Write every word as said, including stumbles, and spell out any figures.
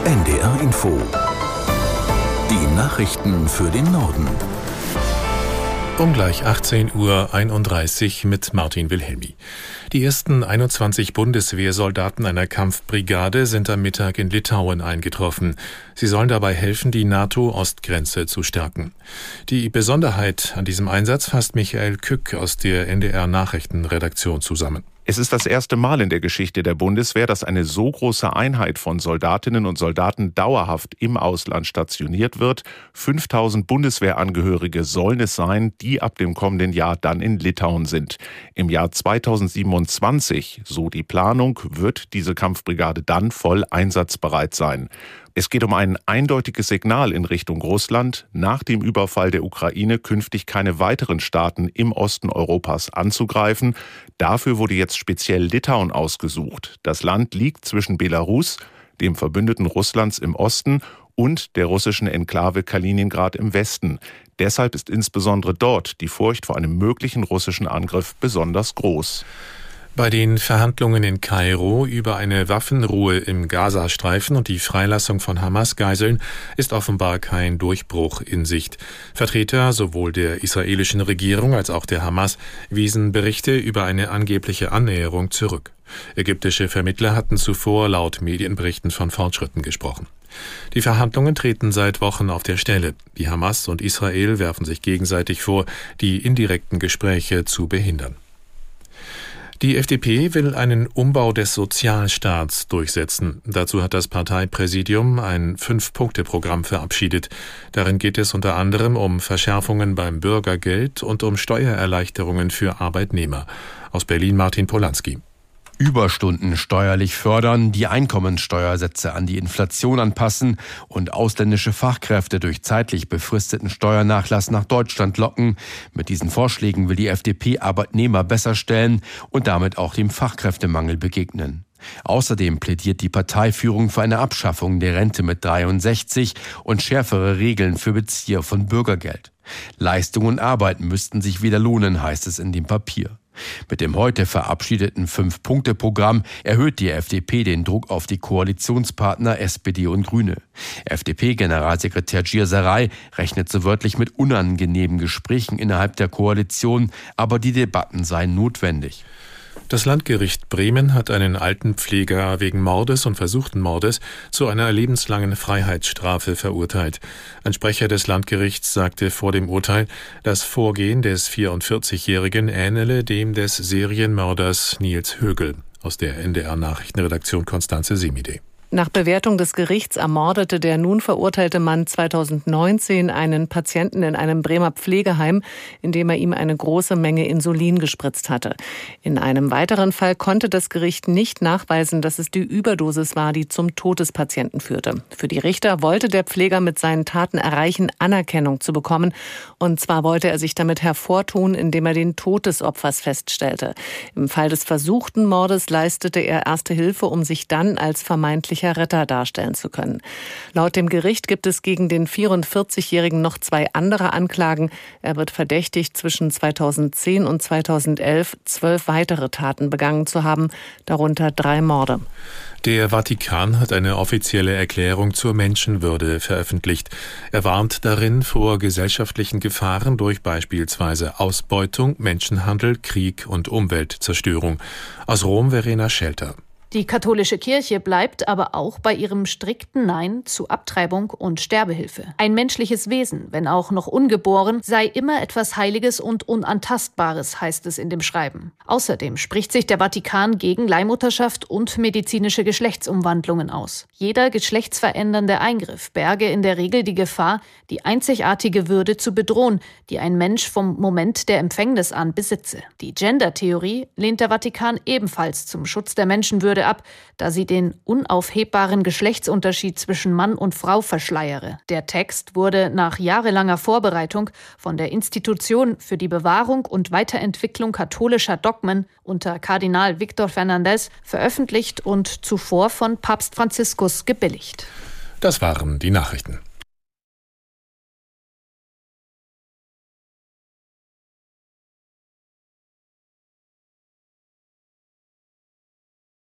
N D R Info. Die Nachrichten für den Norden. Um gleich achtzehn Uhr einunddreißig mit Martin Wilhelmi. Die ersten einundzwanzig Bundeswehrsoldaten einer Kampfbrigade sind am Mittag in Litauen eingetroffen. Sie sollen dabei helfen, die NATO-Ostgrenze zu stärken. Die Besonderheit an diesem Einsatz fasst Michael Kück aus der N D R-Nachrichtenredaktion zusammen. Es ist das erste Mal in der Geschichte der Bundeswehr, dass eine so große Einheit von Soldatinnen und Soldaten dauerhaft im Ausland stationiert wird. fünftausend Bundeswehrangehörige sollen es sein, die ab dem kommenden Jahr dann in Litauen sind. Im Jahr zweitausendsiebenundzwanzig, so die Planung, wird diese Kampfbrigade dann voll einsatzbereit sein. Es geht um ein eindeutiges Signal in Richtung Russland, nach dem Überfall der Ukraine künftig keine weiteren Staaten im Osten Europas anzugreifen. Dafür wurde jetzt speziell Litauen ausgesucht. Das Land liegt zwischen Belarus, dem Verbündeten Russlands im Osten, und der russischen Enklave Kaliningrad im Westen. Deshalb ist insbesondere dort die Furcht vor einem möglichen russischen Angriff besonders groß. Bei den Verhandlungen in Kairo über eine Waffenruhe im Gazastreifen und die Freilassung von Hamas-Geiseln ist offenbar kein Durchbruch in Sicht. Vertreter sowohl der israelischen Regierung als auch der Hamas wiesen Berichte über eine angebliche Annäherung zurück. Ägyptische Vermittler hatten zuvor laut Medienberichten von Fortschritten gesprochen. Die Verhandlungen treten seit Wochen auf der Stelle. Die Hamas und Israel werfen sich gegenseitig vor, die indirekten Gespräche zu behindern. Die F D P will einen Umbau des Sozialstaats durchsetzen. Dazu hat das Parteipräsidium ein Fünf-Punkte-Programm verabschiedet. Darin geht es unter anderem um Verschärfungen beim Bürgergeld und um Steuererleichterungen für Arbeitnehmer. Aus Berlin Martin Polanski. Überstunden steuerlich fördern, die Einkommensteuersätze an die Inflation anpassen und ausländische Fachkräfte durch zeitlich befristeten Steuernachlass nach Deutschland locken. Mit diesen Vorschlägen will die F D P Arbeitnehmer besser stellen und damit auch dem Fachkräftemangel begegnen. Außerdem plädiert die Parteiführung für eine Abschaffung der Rente mit dreiundsechzig und schärfere Regeln für Bezieher von Bürgergeld. Leistung und Arbeit müssten sich wieder lohnen, heißt es in dem Papier. Mit dem heute verabschiedeten Fünf-Punkte-Programm erhöht die F D P den Druck auf die Koalitionspartner S P D und Grüne. F D P-Generalsekretär Gierserei rechnet so wörtlich mit unangenehmen Gesprächen innerhalb der Koalition, aber die Debatten seien notwendig. Das Landgericht Bremen hat einen Altenpfleger wegen Mordes und versuchten Mordes zu einer lebenslangen Freiheitsstrafe verurteilt. Ein Sprecher des Landgerichts sagte vor dem Urteil, das Vorgehen des vierundvierzigjährigen ähnele dem des Serienmörders Nils Högel. Aus der N D R-Nachrichtenredaktion Konstanze Semide. Nach Bewertung des Gerichts ermordete der nun verurteilte Mann zweitausendneunzehn einen Patienten in einem Bremer Pflegeheim, indem er ihm eine große Menge Insulin gespritzt hatte. In einem weiteren Fall konnte das Gericht nicht nachweisen, dass es die Überdosis war, die zum Tod des Patienten führte. Für die Richter wollte der Pfleger mit seinen Taten erreichen, Anerkennung zu bekommen. Und zwar wollte er sich damit hervortun, indem er den Tod des Opfers feststellte. Im Fall des versuchten Mordes leistete er Erste Hilfe, um sich dann als vermeintlicher Retter darstellen zu können. Laut dem Gericht gibt es gegen den vierundvierzigjährigen noch zwei andere Anklagen. Er wird verdächtigt, zwischen zweitausendzehn und zweitausendelf zwölf weitere Taten begangen zu haben, darunter drei Morde. Der Vatikan hat eine offizielle Erklärung zur Menschenwürde veröffentlicht. Er warnt darin vor gesellschaftlichen Gefahren durch beispielsweise Ausbeutung, Menschenhandel, Krieg und Umweltzerstörung. Aus Rom Verena Schelter. Die katholische Kirche bleibt aber auch bei ihrem strikten Nein zu Abtreibung und Sterbehilfe. Ein menschliches Wesen, wenn auch noch ungeboren, sei immer etwas Heiliges und Unantastbares, heißt es in dem Schreiben. Außerdem spricht sich der Vatikan gegen Leihmutterschaft und medizinische Geschlechtsumwandlungen aus. Jeder geschlechtsverändernde Eingriff berge in der Regel die Gefahr, die einzigartige Würde zu bedrohen, die ein Mensch vom Moment der Empfängnis an besitze. Die Gender-Theorie lehnt der Vatikan ebenfalls zum Schutz der Menschenwürde ab, da sie den unaufhebbaren Geschlechtsunterschied zwischen Mann und Frau verschleiere. Der Text wurde nach jahrelanger Vorbereitung von der Institution für die Bewahrung und Weiterentwicklung katholischer Dogmen unter Kardinal Victor Fernandez veröffentlicht und zuvor von Papst Franziskus gebilligt. Das waren die Nachrichten.